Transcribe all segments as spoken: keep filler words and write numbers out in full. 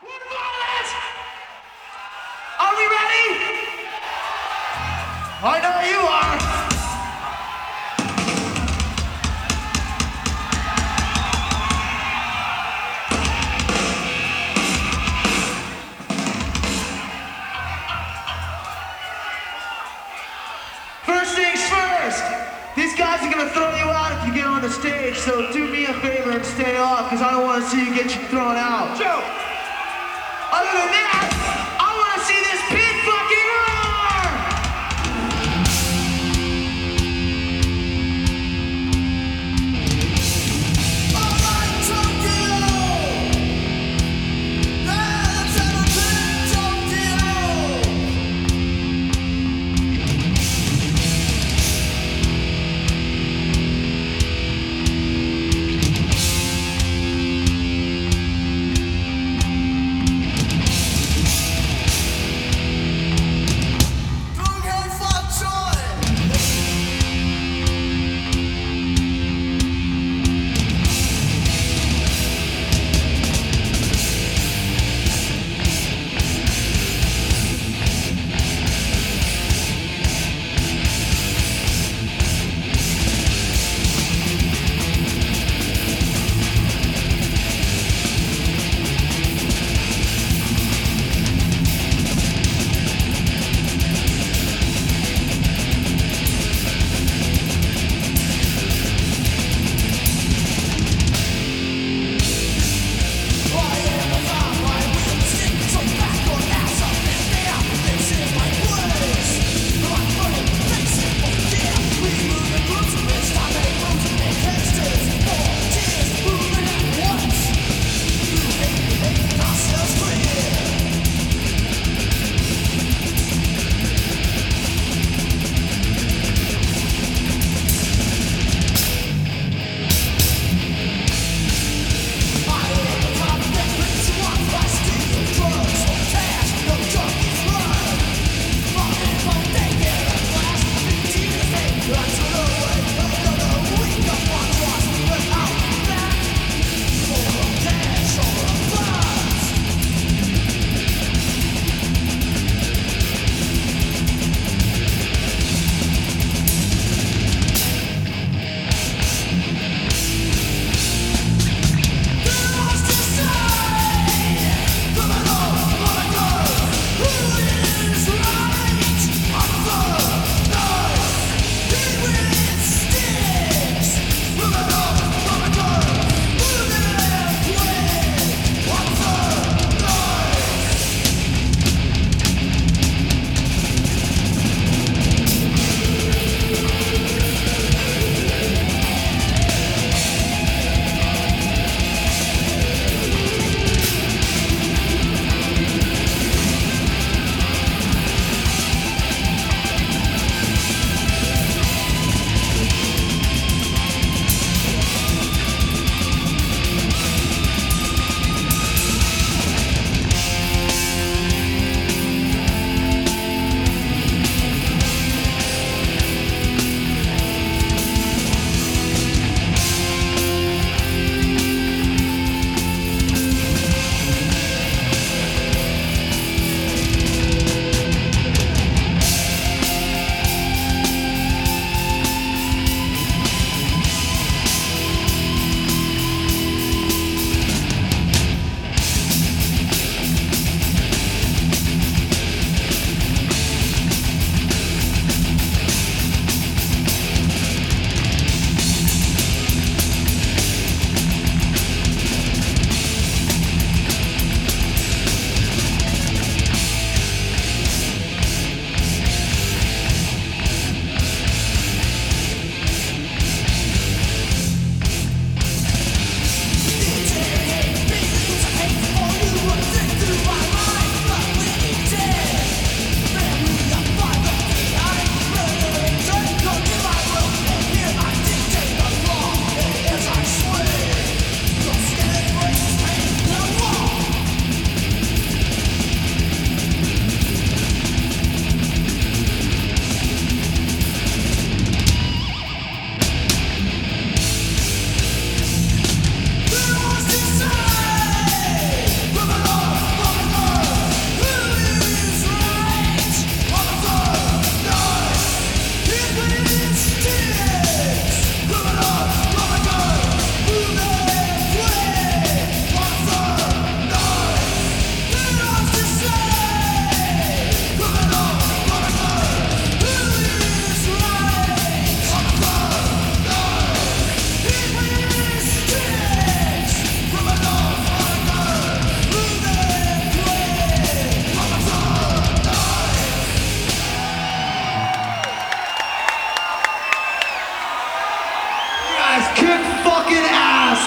Are we ready? I know you are. First things first. These guys are gonna throw you out if you get on the stage, so do me a favor and stay off, because I don't want to see you get you thrown out. Joe! Other than that, I want to see this pit fucking roar! Alright, Tokyo! Let's have a pit, Tokyo!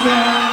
man.